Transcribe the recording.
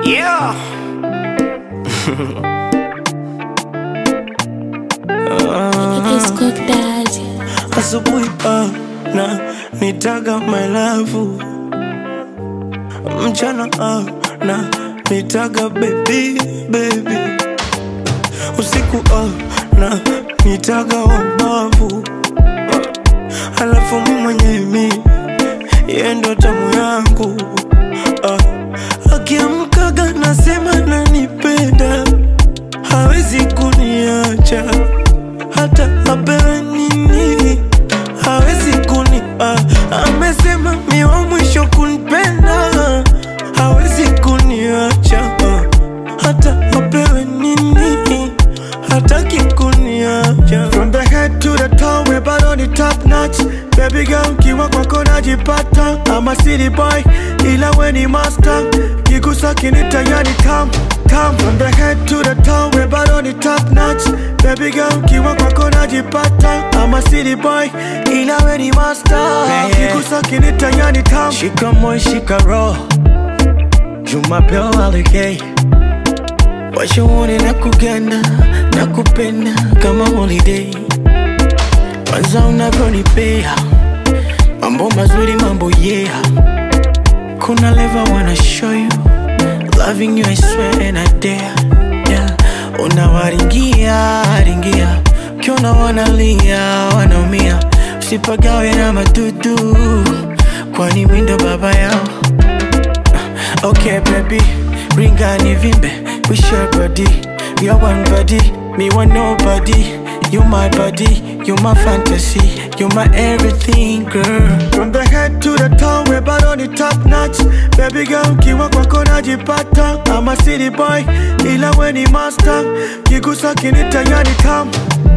Yeah. Asubuhi na nitaga my love, mchana na nitaga baby baby, usiku na nitaga wabavu, alafu mimi mwenyewe yeye ndo tamu yangu. Akiamkaga nasema nanipenda, hawezi kuniacha hata apewe nini, hawezi kuni amesema mi wa mwisho kunipenda, hawezi kuniacha hata apewe nini, hataki kuniacha. From the head to the toe, we're bad on the top notch. Baby girl, kiwa kwako najipata. I'm a city boy, ila we ni master. Kigusa kinita yani tam. From the head to the toe, we're bad on the top notch. Baby girl, kiwa kwako najipata. I'm a city boy, ila we ni master. Kigusa kinita yani tam. Shika moyo shika roho, Jumapili alikay. Washaone na kugana, na kupenda kama holiday. Kwanza unavyonipea, mambo mazuri mambo yeah. Kuna level wanna show you, loving you I swear and I dare. Yeah. Unawaringia, ringia, kiona wanalia, wanaumia. Usipagawe na madudu, kwani mimi ndo baba yao. Okay baby, ringa ni vimbe, we share body. We are one body, me want nobody. You my body, you my fantasy, you my everything girl. From the head to the toe, we're bad on the top notch. Baby girl, kiwa kwako najipata. I'm a city boy, ila we ni master. Kigusa kinita yani tam.